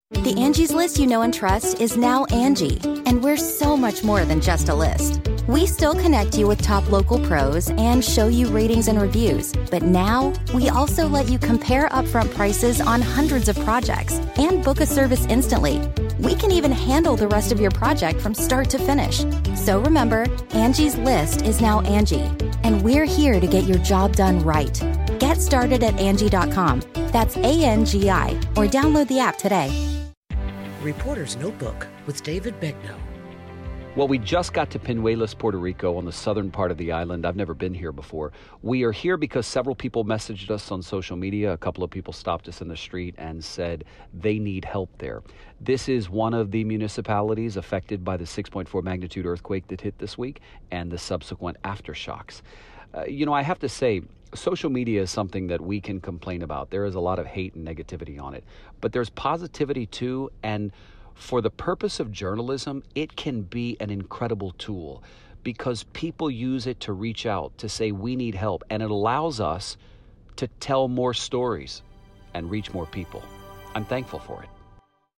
The Angie's List you know and trust is now Angie, and we're so much more than just a list. We still connect you with top local pros and show you ratings and reviews, but now we also let you compare upfront prices on hundreds of projects and book a service instantly. We can even handle the rest of your project from start to finish. So remember, Angie's List is now Angie, and we're here to get your job done right. Get started at Angie.com. That's ANGI, or download the app today. Reporter's Notebook with David Begnaud. Well, we just got to Peñuelas, Puerto Rico, on the southern part of the island. I've never been here before. We are here because several people messaged us on social media. A couple of people stopped us in the street and said they need help there. This is one of the municipalities affected by the 6.4 magnitude earthquake that hit this week and the subsequent aftershocks. I have to say, social media is something that we can complain about. There is a lot of hate and negativity on it, but there's positivity too. And for the purpose of journalism, it can be an incredible tool because people use it to reach out, to say we need help, and it allows us to tell more stories and reach more people. I'm thankful for it.